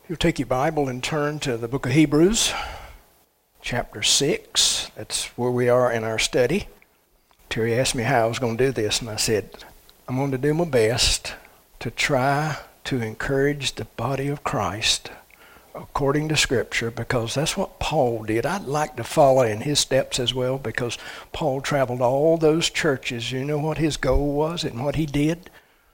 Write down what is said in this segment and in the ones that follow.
You'll take your Bible and turn to the book of Hebrews, chapter 6. That's where we are in our study. Terry asked me how I was going to do this, and I said, I'm going to do my best to try to encourage the body of Christ according to Scripture, because that's what Paul did. I'd like to follow in his steps as well, because Paul traveled all those churches. You know what his goal was and what he did?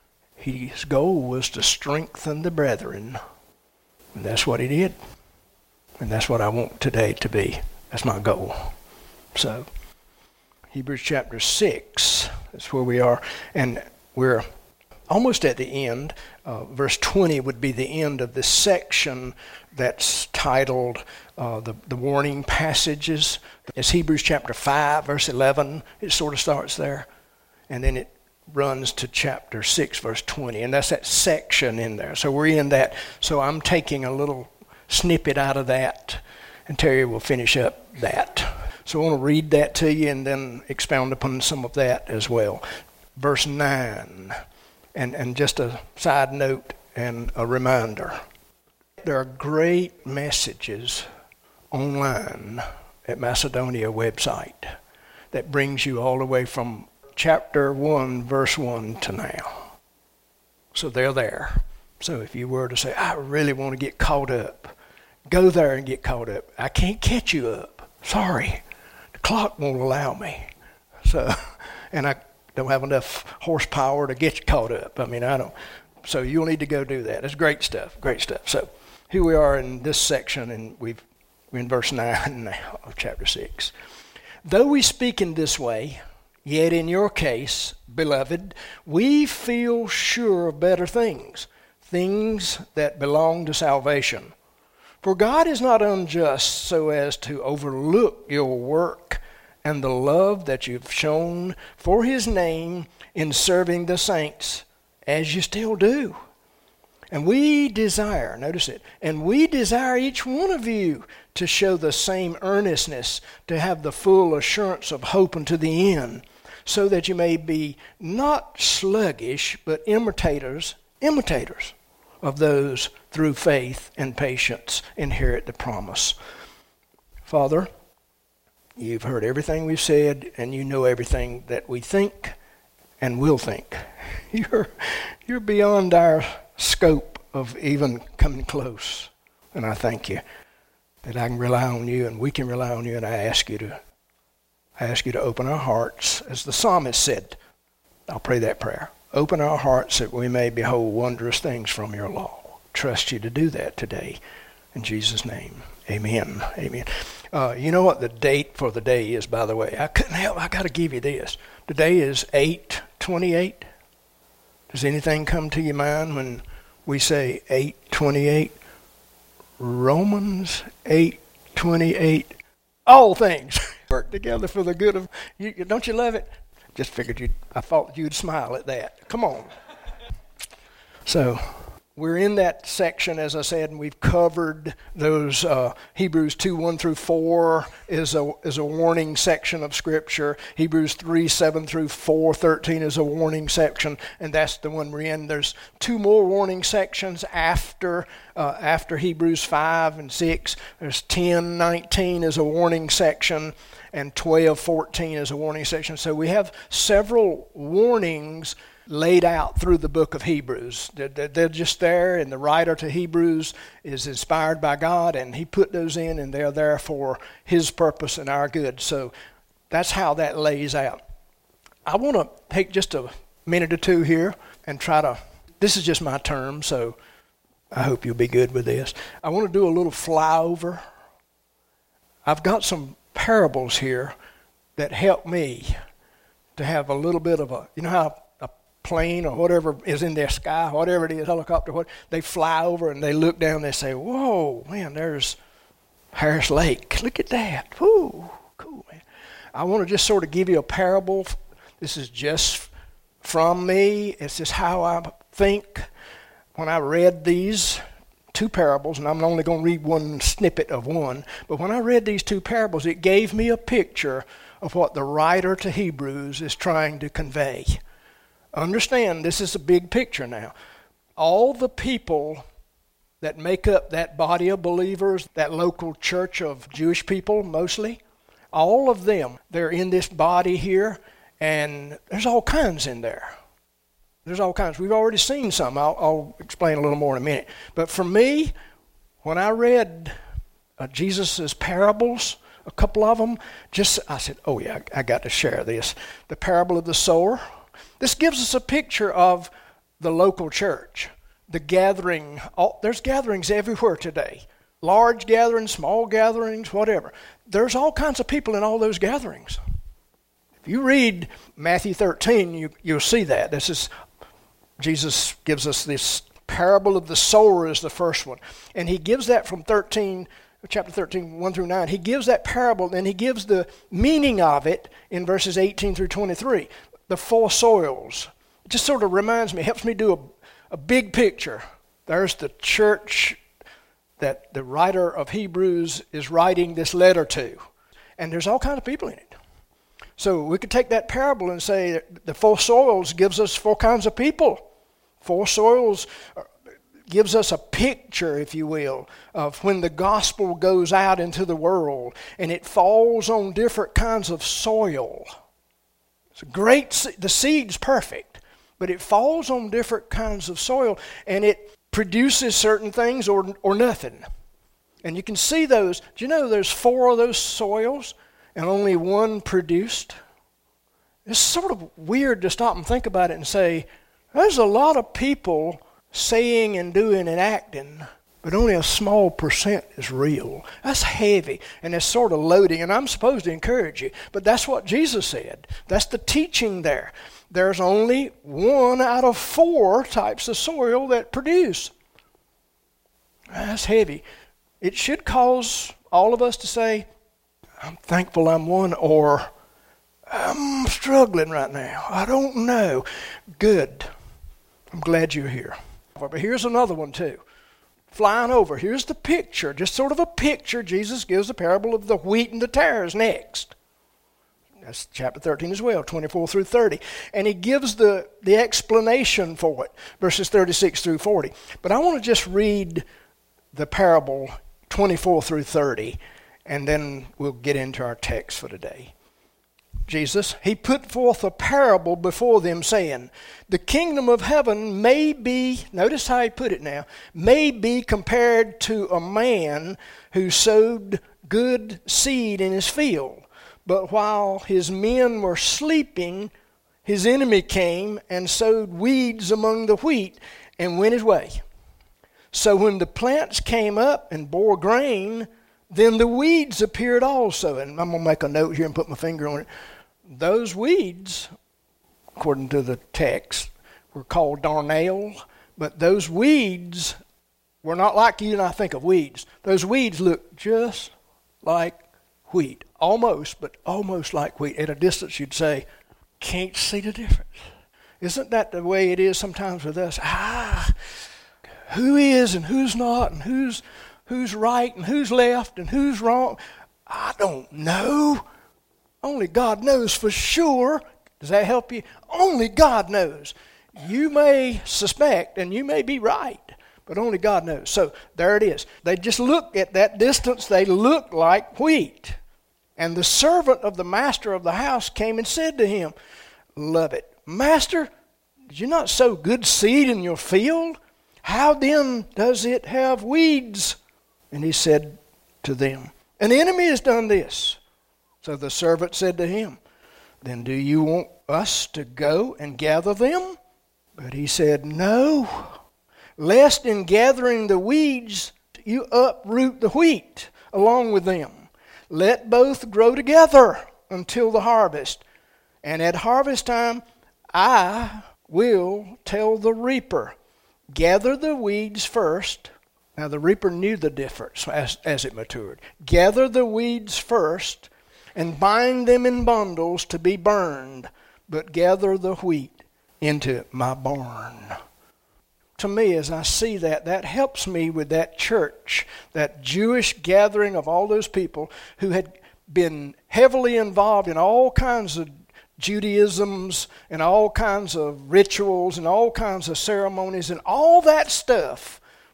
His goal was to strengthen the brethren. And that's what he did. And that's what I want today to be. That's my goal. So, Hebrews chapter 6, that's where we are. And we're almost at the end. Verse 20 would be the end of this section that's titled the warning passages. It's Hebrews chapter 5, verse 11. It sort of starts there. And then it runs to chapter 6, verse 20. And that's that section in there. So we're in that. So I'm taking a little snippet out of that. And Terry will finish up that. So I want to read that to you and then expound upon some of that as well. Verse 9. And just a side note and a reminder. There are great messages online at Macedonia website that brings you all the way from chapter 1, verse 1 to now. So they're there. So if you were to say, I really want to get caught up, go there and get caught up. I can't catch you up. Sorry. The clock won't allow me. So, and I don't have enough horsepower to get you caught up. I don't. So you'll need to go do that. It's great stuff. Great stuff. So here we are in this section, and we're in verse 9 now of chapter 6. Though we speak in this way, yet in your case, beloved, we feel sure of better things, things that belong to salvation. For God is not unjust so as to overlook your work and the love that you've shown for his name in serving the saints, as you still do. And we desire, notice it, and we desire each one of you to show the same earnestness, to have the full assurance of hope unto the end, so that you may be not sluggish, but imitators of those through faith and patience inherit the promise. Father, you've heard everything we've said, and you know everything that we think and will think. You're beyond our scope of even coming close. And I thank you that I can rely on you and we can rely on you, and I ask you to open our hearts. As the psalmist said, I'll pray that prayer. Open our hearts that we may behold wondrous things from your law. Trust you to do that today. In Jesus' name, amen. Amen. You know what the date for the day is, by the way? I couldn't help. I got to give you this. Today is 8/28. Does anything come to your mind when we say 8/28? Romans 8:28. All things work together for the good of you. Don't you love it? Just figured I thought you'd smile at that. Come on. So we're in that section, as I said, and we've covered those. Hebrews 2:1 through 4 is a warning section of Scripture. Hebrews 3:7 through 4:13 is a warning section, and that's the one we're in. There's two more warning sections after Hebrews 5 and 6. There's 10:19 is a warning section, and 12:14 is a warning section. So we have several warnings laid out through the book of Hebrews. They're just there, and the writer to Hebrews is inspired by God, and he put those in, and they're there for his purpose and our good. So that's how that lays out. I want to take just a minute or two here and this is just my term, so I hope you'll be good with this. I want to do a little flyover. I've got some parables here that help me to have a little bit of you know how plane or whatever is in their sky, whatever it is, helicopter, they fly over and they look down and they say, whoa, man, there's Harris Lake. Look at that. Whoo, cool, man. I want to just sort of give you a parable. This is just from me. It's just how I think. When I read these two parables, and I'm only going to read one snippet of one, but when I read these two parables, it gave me a picture of what the writer to Hebrews is trying to convey. Understand, this is a big picture now. All the people that make up that body of believers, that local church of Jewish people mostly. All of them, they're in this body here, and there's all kinds in there. There's all kinds. We've already seen some. I'll explain a little more in a minute. But for me, when I read Jesus' parables, a couple of them, I said, oh yeah, I got to share this. The parable of the sower. This gives us a picture of the local church, the gathering. There's gatherings everywhere today. Large gatherings, small gatherings, whatever. There's all kinds of people in all those gatherings. If you read Matthew 13, you'll see that. Jesus gives us this parable of the sower is the first one. And he gives that from chapter 13, 1 through 9. He gives that parable, and he gives the meaning of it in verses 18 through 23. The four soils. It just sort of reminds me, helps me do a big picture. There's the church that the writer of Hebrews is writing this letter to. And there's all kinds of people in it. So we could take that parable and say that the four soils gives us four kinds of people. Four soils gives us a picture, if you will, of when the gospel goes out into the world and it falls on different kinds of soil. It's the seed's perfect, but it falls on different kinds of soil and it produces certain things or nothing. And you can see those. Do you know there's four of those soils and only one produced? It's sort of weird to stop and think about it and say, there's a lot of people saying and doing and acting, but only a small percent is real. That's heavy, and it's sort of loading, and I'm supposed to encourage you, but that's what Jesus said. That's the teaching there. There's only 1 out of 4 types of soil that produce. That's heavy. It should cause all of us to say, I'm thankful I'm one, or I'm struggling right now. I don't know. Good. I'm glad you're here. But here's another one too. Flying over. Here's the picture. Just sort of a picture. Jesus gives the parable of the wheat and the tares next. That's chapter 13 as well, 24 through 30. And he gives the explanation for it, verses 36 through 40. But I want to just read the parable 24 through 30, and then we'll get into our text for today. Jesus, he put forth a parable before them, saying, the kingdom of heaven may be, notice how he put it now, may be compared to a man who sowed good seed in his field. But while his men were sleeping, his enemy came and sowed weeds among the wheat and went his way. So when the plants came up and bore grain, then the weeds appeared also. And I'm going to make a note here and put my finger on it. Those weeds, according to the text, were called darnel, but those weeds were not like you and I think of weeds. Those weeds look just like wheat, almost, but almost like wheat. At a distance you'd say, can't see the difference. Isn't that the way it is sometimes with us? Who is and who's not, and who's right and who's left and who's wrong? I don't know. Only God knows for sure. Does that help you? Only God knows. You may suspect and you may be right, but only God knows. So there it is. They just look at that distance. They look like wheat. And the servant of the master of the house came and said to him, love it. Master, did you not sow good seed in your field? How then does it have weeds? And he said to them, an enemy has done this. So the servant said to him, then do you want us to go and gather them? But he said, no, lest in gathering the weeds you uproot the wheat along with them. Let both grow together until the harvest. And at harvest time I will tell the reaper, gather the weeds first. Now the reaper knew the difference as it matured. Gather the weeds first and bind them in bundles to be burned, but gather the wheat into my barn. To me, as I see that, that helps me with that church, that Jewish gathering of all those people who had been heavily involved in all kinds of Judaisms and all kinds of rituals and all kinds of ceremonies, and all that stuff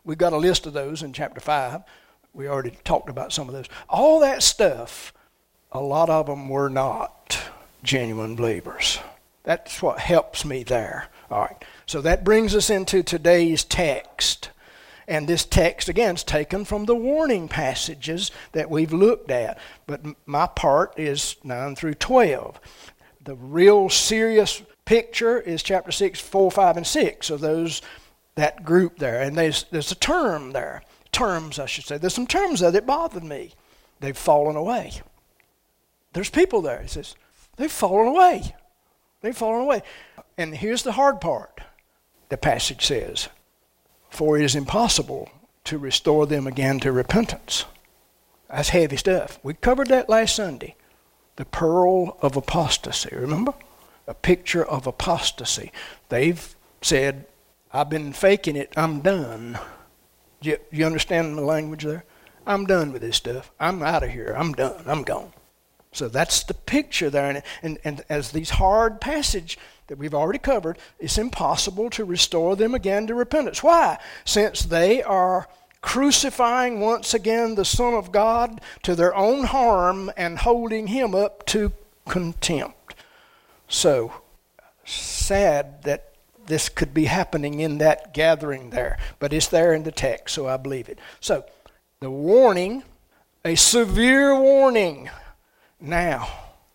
We've got a list of those in chapter 5. We already talked about some of those. All that stuff, a lot of them were not genuine believers. That's what helps me there. All right. So that brings us into today's text. And this text, again, is taken from the warning passages that we've looked at. But my part is 9 through 12. The real serious picture is chapter 6, 4, 5, and 6 of that group there. And there's a term there. Terms, I should say. There's some terms there that bothered me. They've fallen away. There's people there. It says, they've fallen away. They've fallen away. And here's the hard part. The passage says, for it is impossible to restore them again to repentance. That's heavy stuff. We covered that last Sunday. The pearl of apostasy, remember? A picture of apostasy. They've said, I've been faking it, I'm done. You understand the language there? I'm done with this stuff. I'm out of here. I'm done. I'm gone. So that's the picture there. And as these hard passage that we've already covered, it's impossible to restore them again to repentance. Why? Since they are crucifying once again the Son of God to their own harm and holding him up to contempt. So sad that this could be happening in that gathering there. But it's there in the text, so I believe it. So the warning, a severe warning. Now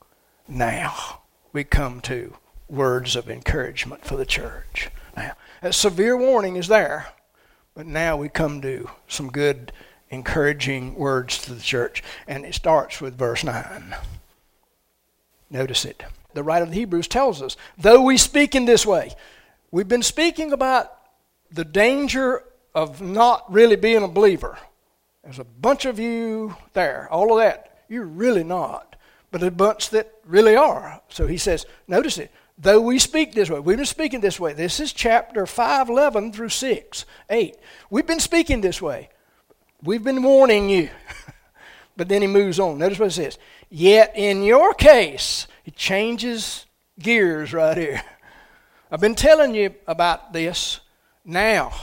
we come to words of encouragement for the church. Now, a severe warning is there, but now we come to some good, encouraging words to the church. And it starts with verse 9. Notice it. The writer of the Hebrews tells us, though we speak in this way, we've been speaking about the danger of not really being a believer. There's a bunch of you there, all of that. You're really not, but a bunch that really are. So he says, notice it. Though we speak this way, we've been speaking this way. This is chapter 5, 11 through 6, 8. We've been speaking this way. We've been warning you. But then he moves on. Notice what it says. Yet in your case, he changes gears right here. I've been telling you about this. Now,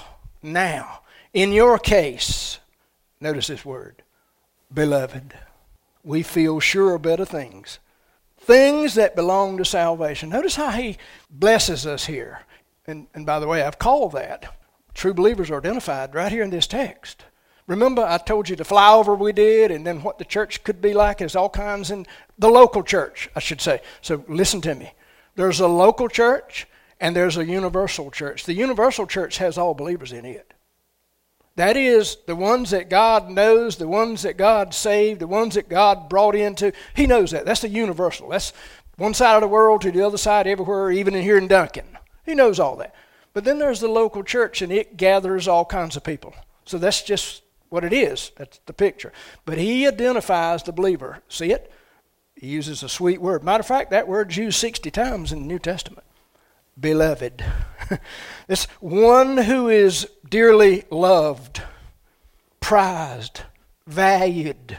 in your case, notice this word, beloved, we feel sure of better things. Things that belong to salvation. Notice how he blesses us here. And by the way, I've called that. True believers are identified right here in this text. Remember, I told you the flyover we did and then what the church could be like. There's all kinds in the local church, I should say. So listen to me. There's a local church and there's a universal church. The universal church has all believers in it. That is, the ones that God knows, the ones that God saved, the ones that God brought into. He knows that. That's the universal. That's one side of the world to the other side everywhere, even in here in Duncan. He knows all that. But then there's the local church, and it gathers all kinds of people. So that's just what it is. That's the picture. But he identifies the believer. See it? He uses a sweet word. Matter of fact, that word's used 60 times in the New Testament. Beloved. It's one who is dearly loved, prized, valued.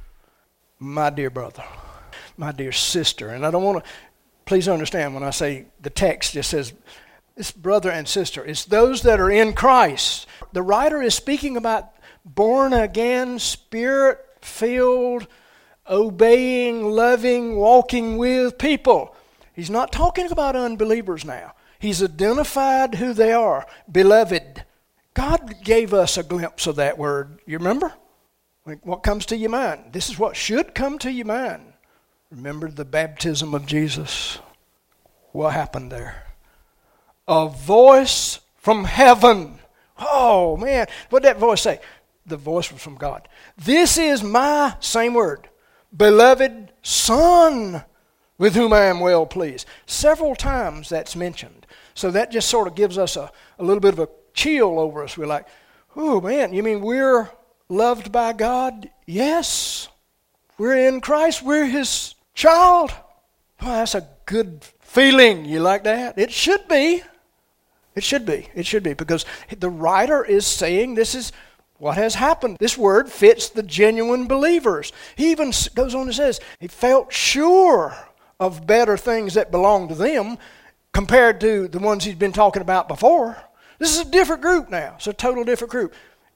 My dear brother, my dear sister. And I don't want to, please understand when I say the text just says, it's brother and sister. It's those that are in Christ. The writer is speaking about born again, spirit-filled, obeying, loving, walking with people. He's not talking about unbelievers now. He's identified who they are. Beloved. God gave us a glimpse of that word. You remember? Like, what comes to your mind? This is what should come to your mind. Remember the baptism of Jesus? What happened there? A voice from heaven. Oh, man. What did that voice say? The voice was from God. This is my, same word, beloved Son, with whom I am well pleased. Several times that's mentioned. So that just sort of gives us a little bit of a chill over us. We're like, oh man, you mean we're loved by God? Yes. We're in Christ. We're his child. Well, that's a good feeling. You like that? It should be. It should be. It should be. Because the writer is saying this is what has happened. This word fits the genuine believers. He even goes on and says, he felt sure of better things that belong to them compared to the ones he's been talking about before. This is a different group now. It's a total different group.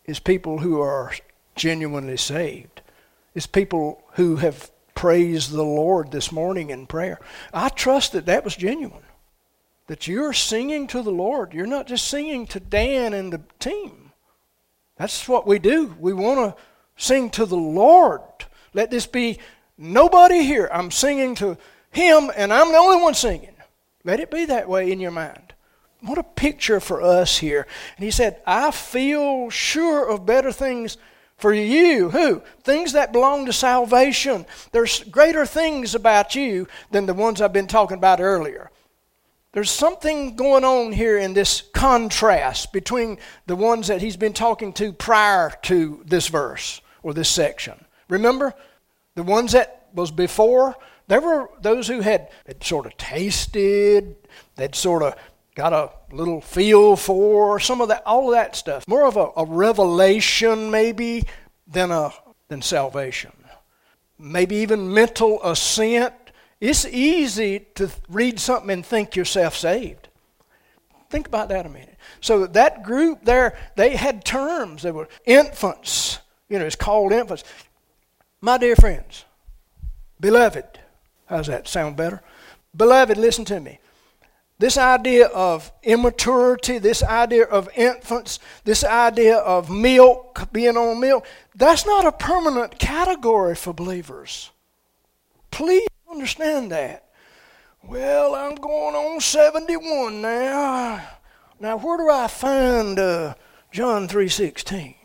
is people who are genuinely saved. It's people who have praised the Lord this morning in prayer. I trust that that was genuine. That you're singing to the Lord. You're not just singing to Dan and the team. That's what we do. We want to sing to the Lord. Let this be nobody here. I'm singing to Him and I'm the only one singing. Let it be that way in your mind. What a picture for us here. And he said, I feel sure of better things for you. Who? Things that belong to salvation. There's greater things about you than the ones I've been talking about earlier. There's something going on here in this contrast between the ones that he's been talking to prior to this verse or this section. Remember, the ones that was before, there were those who had sort of tasted, they'd sort of got a little feel for some of that, all of that stuff. More of a revelation maybe than salvation. Maybe even mental assent. It's easy to read something and think yourself saved. Think about that a minute. So that group there, they had terms. They were infants. It's called infants. My dear friends, beloved, how's that sound better? Beloved, listen to me. This idea of immaturity, this idea of infants, this idea of milk, being on milk, that's not a permanent category for believers. Please understand that. Well, I'm going on 71 now. Now, where do I find John 3:16?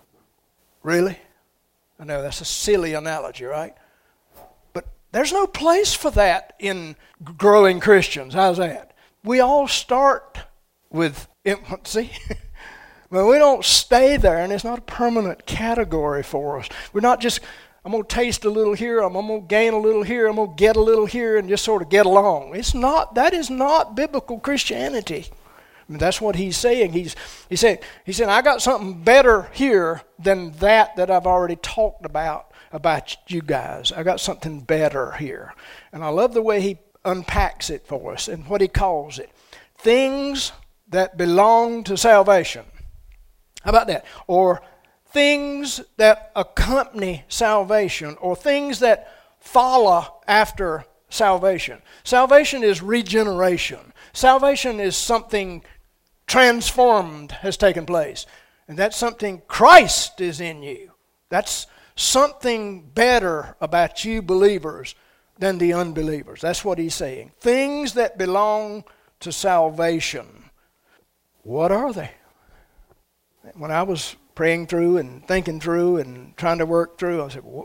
Really? I know that's a silly analogy, right? But there's no place for that in growing Christians. How's that? We all start with infancy. But we don't stay there, and it's not a permanent category for us. We're not just, I'm going to taste a little here, I'm going to gain a little here, I'm going to get a little here, and just sort of get along. It's not. That is not biblical Christianity. I mean, that's what he's saying. He said, I got something better here than that I've already talked about you guys. I got something better here. And I love the way he unpacks it for us and what he calls it. Things that belong to salvation. How about that? Or things that accompany salvation, or things that follow after salvation. Salvation is regeneration. Salvation is something transformed has taken place. And that's something Christ is in you. That's something better about you believers than the unbelievers. That's what he's saying. Things that belong to salvation. What are they? When I was praying through and thinking through and trying to work through, I said,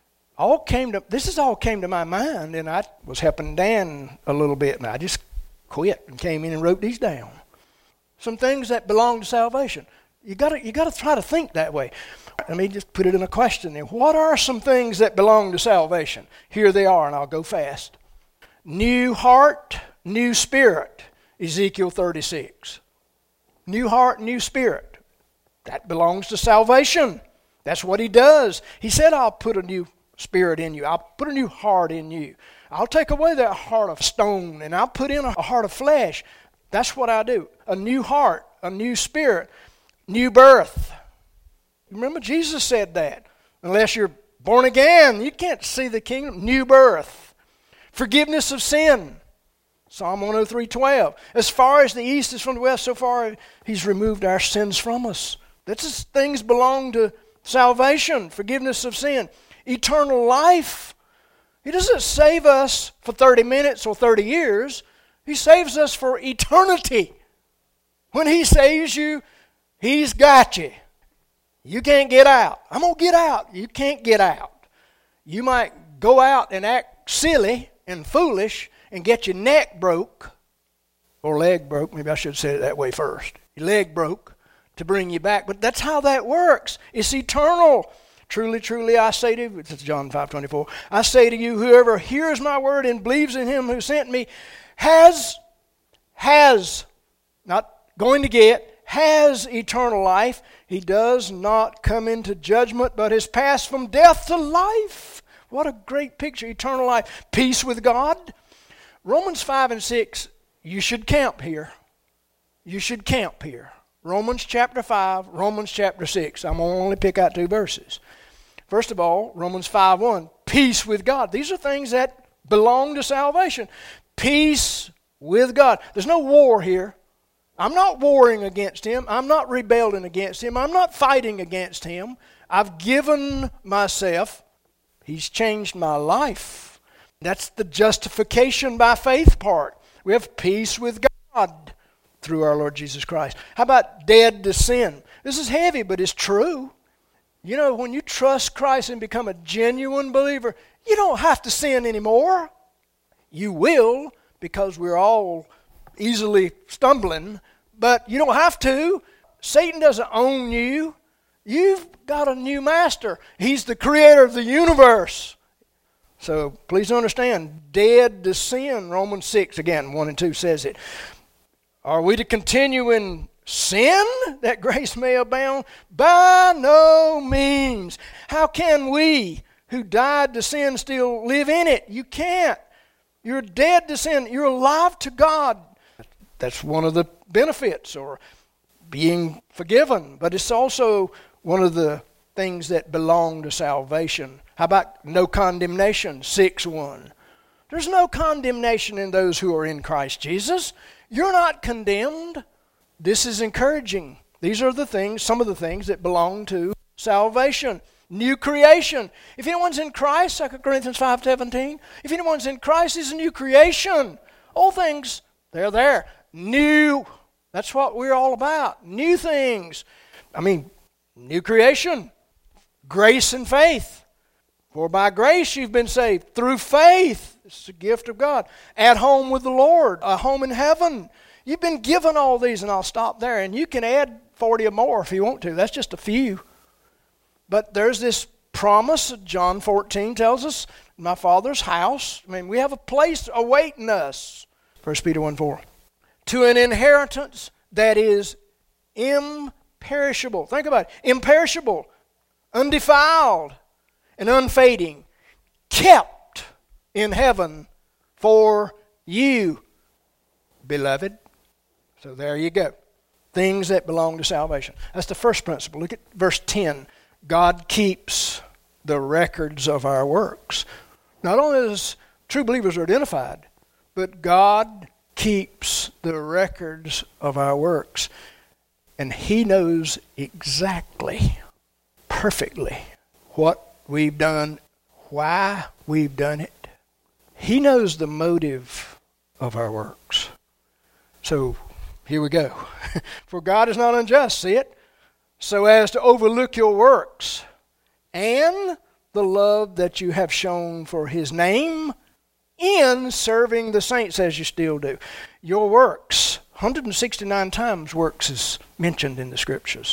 this all came to my mind, and I was helping Dan a little bit, and I just quit and came in and wrote these down. Some things that belong to salvation. You got to try to think that way. Let me just put it in a question there. What are some things that belong to salvation? Here they are, and I'll go fast. New heart, new spirit. Ezekiel 36. New heart, new spirit. That belongs to salvation. That's what he does. He said, I'll put a new spirit in you. I'll put a new heart in you. I'll take away that heart of stone, and I'll put in a heart of flesh. That's what I do. A new heart, a new spirit, new birth. Remember, Jesus said that. Unless you're born again, you can't see the kingdom. New birth. Forgiveness of sin. Psalm 103:12. As far as the east is from the west, so far he's removed our sins from us. That's things belong to salvation, forgiveness of sin. Eternal life. He doesn't save us for 30 minutes or 30 years. He saves us for eternity. When he saves you, he's got you. You can't get out. I'm going to get out. You can't get out. You might go out and act silly and foolish and get your neck broke, or leg broke. Maybe I should say it that way first. Your leg broke to bring you back. But that's how that works. It's eternal. Truly, truly, I say to you, it's John 5:24, I say to you, whoever hears my word and believes in him who sent me has, not going to get, has eternal life. He does not come into judgment, but is passed from death to life. What a great picture, eternal life. Peace with God. Romans 5 and 6, you should camp here. You should camp here. Romans chapter 5, Romans chapter 6. I'm going to only pick out 2 verses. First of all, Romans 5:1, peace with God. These are things that belong to salvation. Peace with God. There's no war here. I'm not warring against Him. I'm not rebelling against Him. I'm not fighting against Him. I've given myself. He's changed my life. That's the justification by faith part. We have peace with God through our Lord Jesus Christ. How about dead to sin? This is heavy, but it's true. You know, when you trust Christ and become a genuine believer, you don't have to sin anymore. You will, because we're all easily stumbling, but you don't have to. Satan doesn't own you. You've got a new master. He's the creator of the universe. So please understand, dead to sin, Romans 6, again, 1 and 2 says it. Are we to continue in sin that grace may abound? By no means. How can we who died to sin still live in it? You can't. You're dead to sin. You're alive to God. That's one of the benefits, or being forgiven. But it's also one of the things that belong to salvation. How about no condemnation, 6:1? There's no condemnation in those who are in Christ Jesus. You're not condemned. This is encouraging. These are the things, some of the things that belong to salvation. New creation. If anyone's in Christ, 2 Corinthians 5:17, if anyone's in Christ, he's a new creation. All things, they're there. New. That's what we're all about. New things. New creation. Grace and faith. For by grace you've been saved through faith. It's a gift of God. At home with the Lord. A home in heaven. You've been given all these, and I'll stop there. And you can add 40 or more if you want to. That's just a few. But there's this promise. John 14 tells us, my Father's house. We have a place awaiting us. 1 Peter 1:4. To an inheritance that is imperishable. Think about it. Imperishable. Undefiled. And unfading. Kept in heaven for you, beloved. So there you go. Things that belong to salvation. That's the first principle. Look at verse 10. God keeps the records of our works. Not only is true believers are identified, but God keeps the records of our works. And He knows exactly, perfectly, what we've done, why we've done it. He knows the motive of our works. So here we go. For God is not unjust, see it, so as to overlook your works and the love that you have shown for His name in serving the saints as you still do. Your works, 169 times works is mentioned in the Scriptures.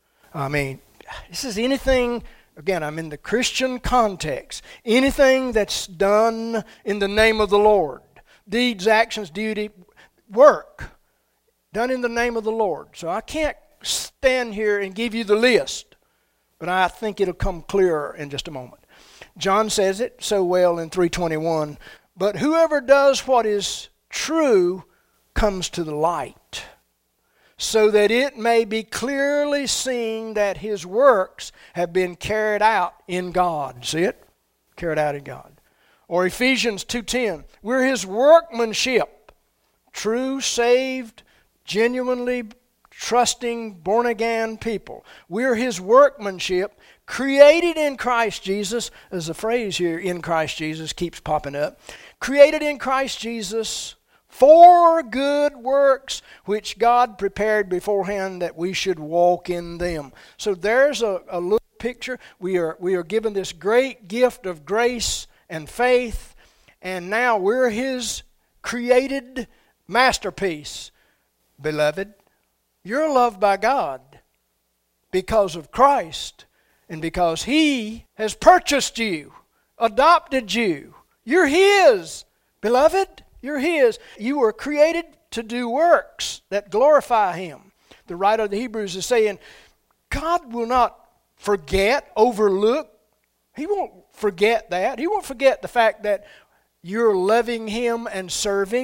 This is anything, again, I'm in the Christian context, anything that's done in the name of the Lord. Deeds, actions, duty, work, done in the name of the Lord. So I can't stand here and give you the list, but I think it'll come clearer in just a moment. John says it so well in 3:21, but whoever does what is true comes to the light, so that it may be clearly seen that his works have been carried out in God. See it? Carried out in God. Or Ephesians 2:10, we're His workmanship, true, saved, genuinely trusting, born-again people. We're His workmanship, created in Christ Jesus. There's a phrase here, in Christ Jesus, keeps popping up. Created in Christ Jesus for good works, which God prepared beforehand that we should walk in them. So there's a little picture. We are given this great gift of grace and faith, and now we're His created masterpiece. Beloved, you're loved by God because of Christ and because He has purchased you, adopted you. You're His. Beloved, you're His. You were created to do works that glorify Him. The writer of the Hebrews is saying, God will not forget, overlook. He won't forget that. He won't forget the fact that you're loving Him and serving.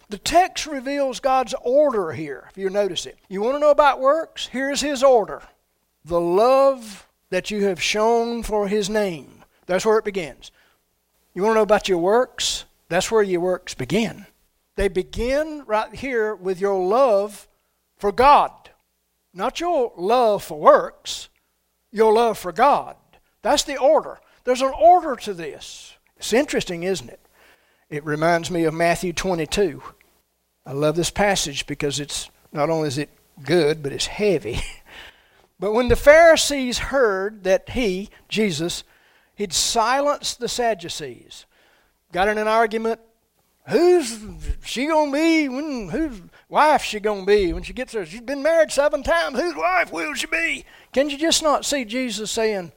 The text reveals God's order here, if you notice it. You want to know about works? Here's His order. The love that you have shown for His name. That's where it begins. You want to know about your works? That's where your works begin. They begin right here with your love for God. Not your love for works, your love for God. That's the order. There's an order to this. It's interesting, isn't it? It reminds me of Matthew 22. I love this passage because it's not only is it good, but it's heavy. But when the Pharisees heard that He, Jesus, He'd silenced the Sadducees, got in an argument, who's she going to be? Whose wife she going to be when she gets there? She's been married 7 times. Whose wife will she be? Can you just not see Jesus saying,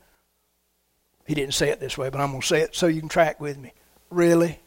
He didn't say it this way, but I'm going to say it so you can track with me. Really?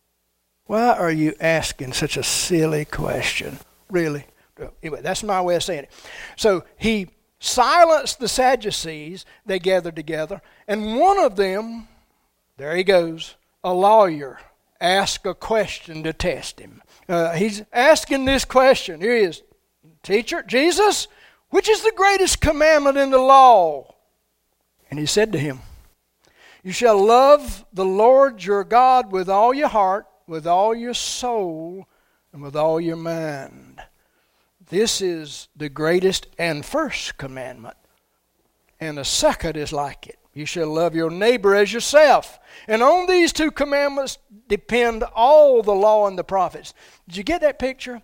Why are you asking such a silly question? Really? Anyway, that's my way of saying it. So He silenced the Sadducees. They gathered together. And one of them, there he goes, a lawyer, asked a question to test Him. He's asking this question. Here he is. Teacher, Jesus, which is the greatest commandment in the law? And He said to him, you shall love the Lord your God with all your heart, with all your soul, and with all your mind. This is the greatest and first commandment. And the second is like it. You shall love your neighbor as yourself. And on these 2 commandments depend all the law and the prophets. Did you get that picture?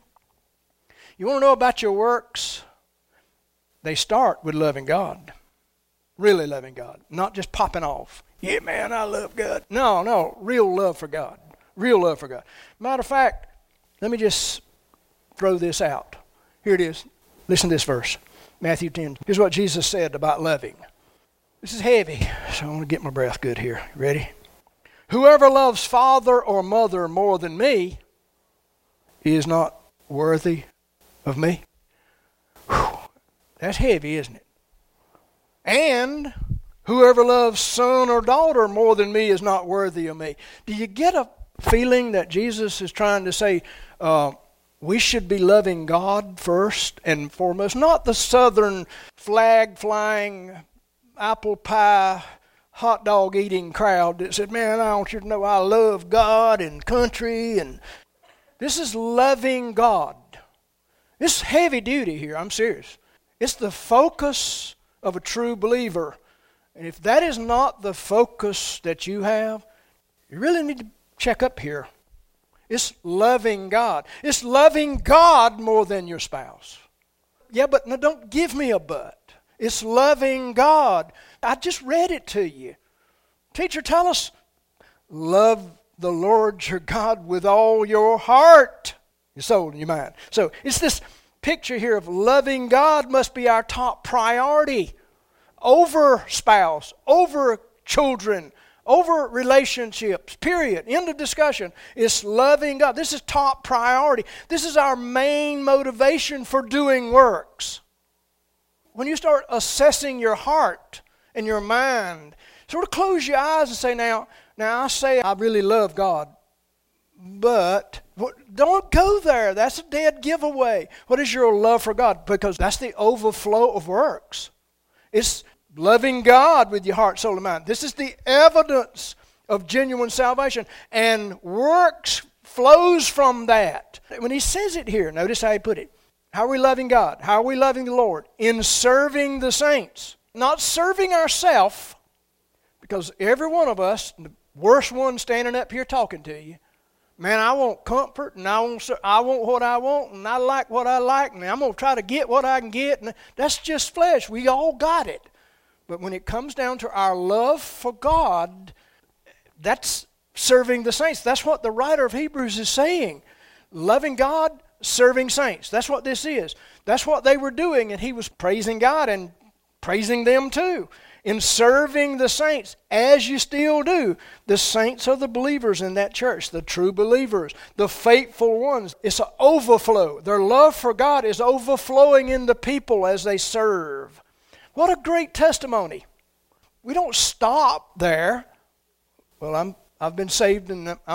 You want to know about your works? They start with loving God. Really loving God. Not just popping off. Yeah, man, I love God. No, real love for God. Real love for God. Matter of fact, let me just throw this out. Here it is. Listen to this verse. Matthew 10. Here's what Jesus said about loving. This is heavy, so I want to get my breath good here. Ready? Whoever loves father or mother more than me is not worthy of me. Whew. That's heavy, isn't it? And whoever loves son or daughter more than me is not worthy of me. Do you get a feeling that Jesus is trying to say we should be loving God first and foremost? Not the southern flag-flying, apple pie, hot dog eating crowd that said, man, I want you to know I love God and country. And this is loving God. It's heavy duty here. I'm serious. It's the focus of a true believer. And if that is not the focus that you have, you really need to check up here. It's loving God. It's loving God more than your spouse. Yeah, but no, don't give me a but. It's loving God. I just read it to you. Teacher, tell us, love the Lord your God with all your heart, your soul, and your mind. So it's this picture here of loving God must be our top priority over spouse, over children, over relationships, period. End of discussion. It's loving God. This is top priority. This is our main motivation for doing works. When you start assessing your heart and your mind, sort of close your eyes and say, now I say I really love God, but don't go there. That's a dead giveaway. What is your love for God? Because that's the overflow of works. It's loving God with your heart, soul, and mind. This is the evidence of genuine salvation. And works flows from that. When he says it here, notice how he put it. How are we loving God? How are we loving the Lord? In serving the saints. Not serving ourselves, because every one of us, the worst one standing up here talking to you, man, I want comfort, and I want what I want, and I like what I like, and I'm going to try to get what I can get. And that's just flesh. We all got it. But when it comes down to our love for God, that's serving the saints. That's what the writer of Hebrews is saying. Loving God, serving saints. That's what this is. That's what they were doing, and he was praising God and praising them too. In serving the saints, as you still do. The saints are the believers in that church, the true believers, the faithful ones. It's an overflow. Their love for God is overflowing in the people as they serve. What a great testimony. We don't stop there. Well, I've been saved and I'm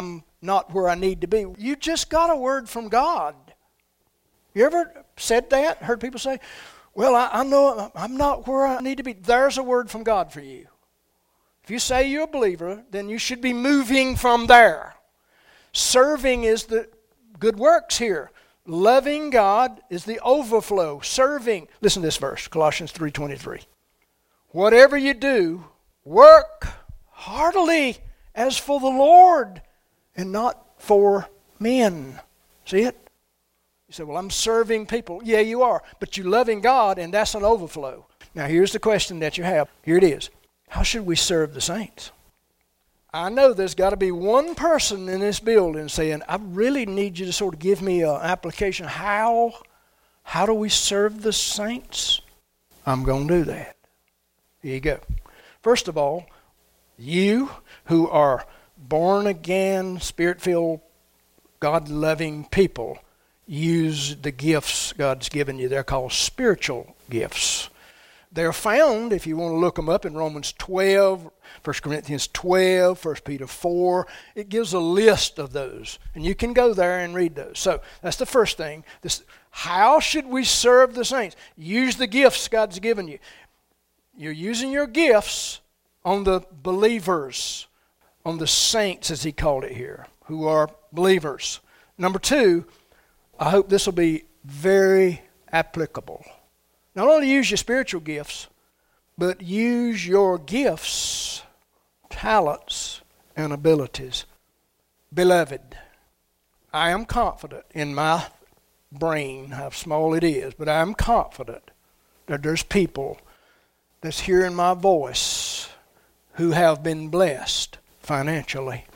not where I need to be. You just got a word from God. You ever said that? Heard people say, well, I know I'm not where I need to be. There's a word from God for you. If you say you're a believer, then you should be moving from there. Serving is the good works here. Loving God is the overflow. Serving. Listen to this verse, Colossians 3:23. Whatever you do, work heartily as for the Lord and not for men. See it? You say, well, I'm serving people. Yeah, you are. But you're loving God, and that's an overflow. Now, here's the question that you have. Here it is. How should we serve the saints? I know there's got to be one person in this building saying, I really need you to sort of give me an application. How do we serve the saints? I'm going to do that. Here you go. First of all, you who are born again, spirit-filled, God-loving people, use the gifts God's given you. They're called spiritual gifts. They're found, if you want to look them up, in Romans 12, 1 Corinthians 12, 1 Peter 4. It gives a list of those. And you can go there and read those. So that's the first thing. How should we serve the saints? Use the gifts God's given you. You're using your gifts on the believers, on the saints, as he called it here, who are believers. Number two, I hope this will be very applicable. Not only use your spiritual gifts, but use your gifts, talents, and abilities. Beloved, I am confident in my brain, how small it is, but I am confident that there's people that's hearing my voice who have been blessed financially.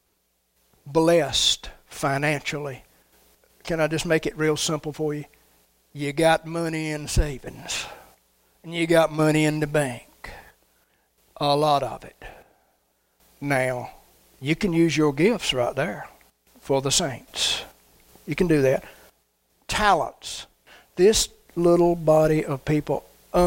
Blessed financially. Can I just make it real simple for you? You got money in savings, and you got money in the bank, a lot of it. Now, you can use your gifts right there for the saints. You can do that. Talents. This little body of people,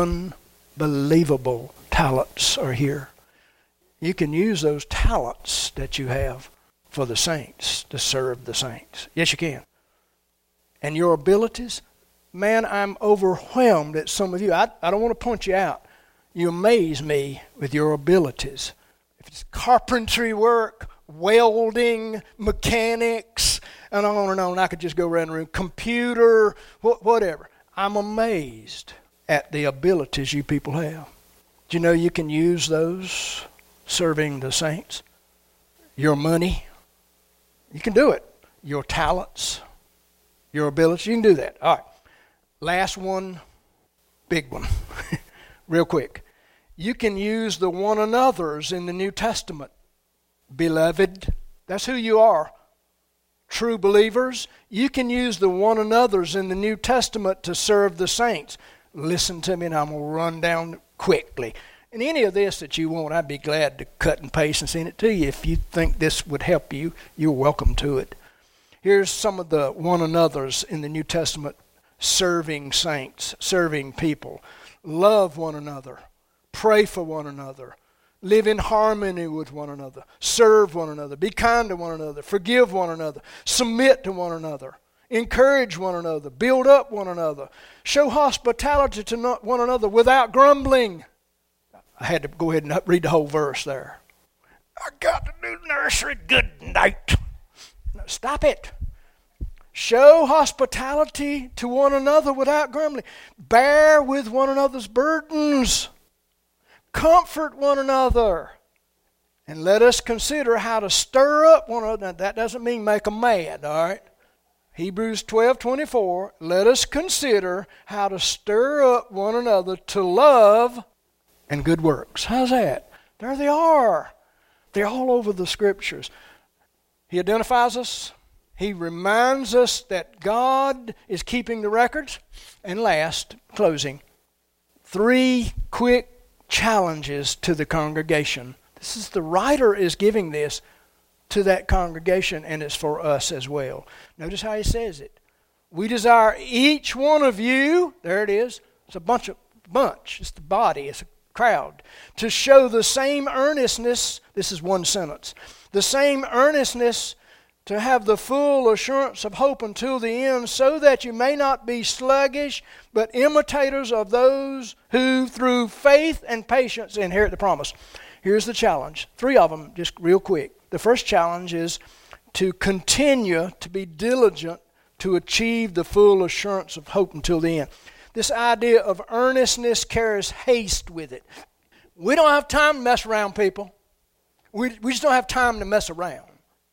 unbelievable talents are here. You can use those talents that you have for the saints, to serve the saints. Yes, you can. And your abilities, man, I'm overwhelmed at some of you. I don't want to point you out. You amaze me with your abilities. If it's carpentry work, welding, mechanics, and on, I could just go around the room, computer, whatever. I'm amazed at the abilities you people have. Do you know you can use those serving the saints? Your money, you can do it. Your talents, your abilities, you can do that. All right. Last one, big one, real quick. You can use the one another's in the New Testament. Beloved, that's who you are. True believers, you can use the one another's in the New Testament to serve the saints. Listen to me and I'm going to run down quickly. And any of this that you want, I'd be glad to cut and paste and send it to you. If you think this would help you, you're welcome to it. Here's some of the one another's in the New Testament. Serving saints, serving people. Love one another. Pray for one another. Live in harmony with one another. Serve one another. Be kind to one another. Forgive one another. Submit to one another. Encourage one another. Build up one another. Show hospitality to one another without grumbling. I had to go ahead and read the whole verse there. I got to do nursery. Good night. No, stop it. Show hospitality to one another without grumbling. Bear with one another's burdens. Comfort one another. And let us consider how to stir up one another. Now, that doesn't mean make them mad, all right? Hebrews 12:24. Let us consider how to stir up one another to love and good works. How's that? There they are. They're all over the Scriptures. He identifies us. He reminds us that God is keeping the records. And last, closing, 3 quick challenges to the congregation. This is the writer is giving this to that congregation, and it's for us as well. Notice how he says it. We desire each one of you, there it is, it's a bunch, it's the body, it's a crowd, to show the same earnestness, this is one sentence, the same earnestness to have the full assurance of hope until the end, so that you may not be sluggish, but imitators of those who through faith and patience inherit the promise. Here's the challenge. 3 of them, just real quick. The first challenge is to continue to be diligent to achieve the full assurance of hope until the end. This idea of earnestness carries haste with it. We don't have time to mess around, people. We just don't have time to mess around.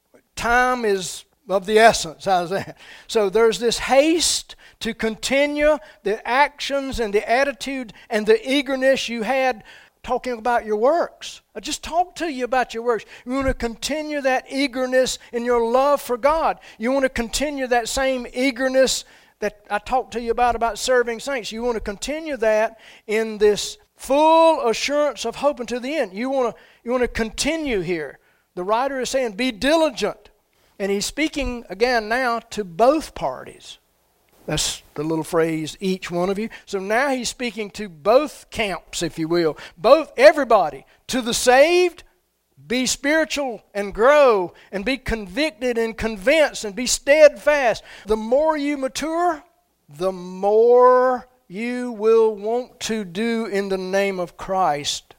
Time is of the essence. How's that? So there's this haste to continue the actions and the attitude and the eagerness you had talking about your works. I just talked to you about your works. You want to continue that eagerness in your love for God. You want to continue that same eagerness that I talked to you about serving saints. You want to continue that in this full assurance of hope until the end. You want to continue here. The writer is saying, be diligent. And he's speaking again now to both parties. That's the little phrase, each one of you. So now he's speaking to both camps, if you will. Everybody. To the saved, be spiritual and grow and be convicted and convinced and be steadfast. The more you mature, the more you will want to do in the name of Christ.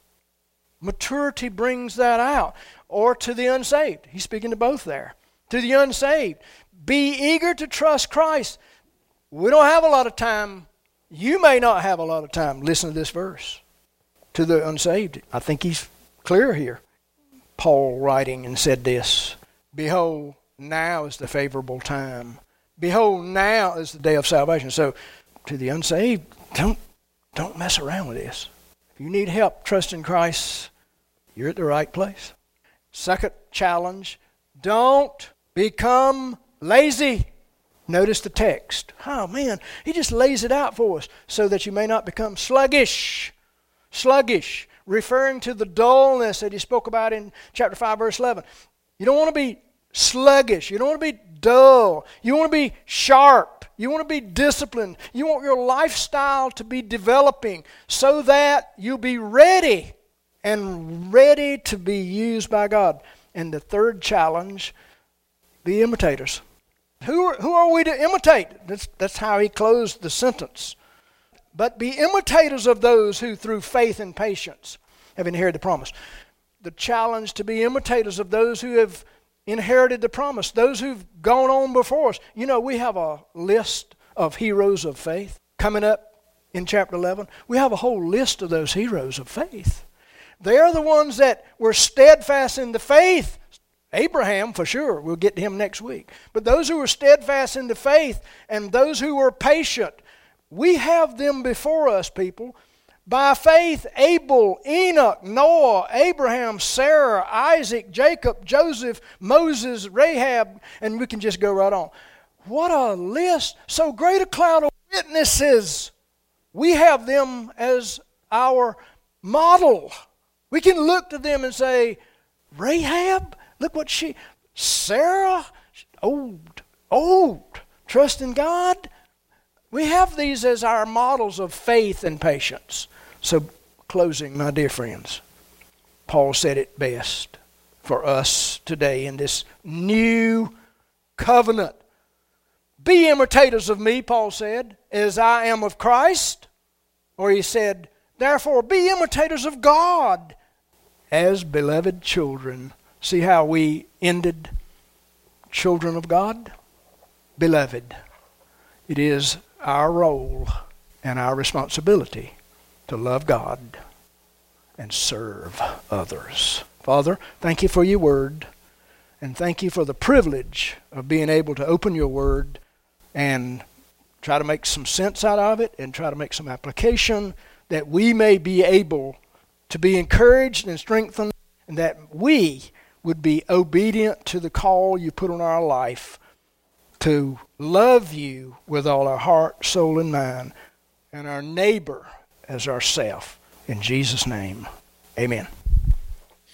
Maturity brings that out. Or to the unsaved. He's speaking to both there. To the unsaved, be eager to trust Christ. We don't have a lot of time. You may not have a lot of time. Listen to this verse. To the unsaved, I think he's clear here. Paul writing and said this, behold, now is the favorable time. Behold, now is the day of salvation. So, to the unsaved, don't mess around with this. If you need help trusting Christ, you're at the right place. Second challenge, don't become lazy. Notice the text. Oh man, he just lays it out for us so that you may not become sluggish. Sluggish, referring to the dullness that he spoke about in chapter 5, verse 11. You don't want to be sluggish. You don't want to be dull. You want to be sharp. You want to be disciplined. You want your lifestyle to be developing so that you'll be ready and ready to be used by God. And the third challenge, be imitators. Who are we to imitate? That's how he closed the sentence. But be imitators of those who through faith and patience have inherited the promise. The challenge to be imitators of those who have inherited the promise, those who've gone on before us. You know, we have a list of heroes of faith coming up in chapter 11. We have a whole list of those heroes of faith. They're the ones that were steadfast in the faith. Abraham, for sure. We'll get to him next week. But those who were steadfast in the faith and those who were patient, we have them before us, people. By faith, Abel, Enoch, Noah, Abraham, Sarah, Isaac, Jacob, Joseph, Moses, Rahab, and we can just go right on. What a list. So great a cloud of witnesses. We have them as our model. We can look to them and say, Rahab, look what Sarah, old, trust in God. We have these as our models of faith and patience. So, closing, my dear friends, Paul said it best for us today in this new covenant. Be imitators of me, Paul said, as I am of Christ. Or he said, therefore, be imitators of God as beloved children. See how we ended children of God? Beloved. It is our role and our responsibility to love God and serve others. Father, thank you for your word, and thank you for the privilege of being able to open your word and try to make some sense out of it and try to make some application that we may be able to be encouraged and strengthened, and that we would be obedient to the call you put on our life to love you with all our heart, soul, and mind, and our neighbor as ourself. In Jesus' name, amen.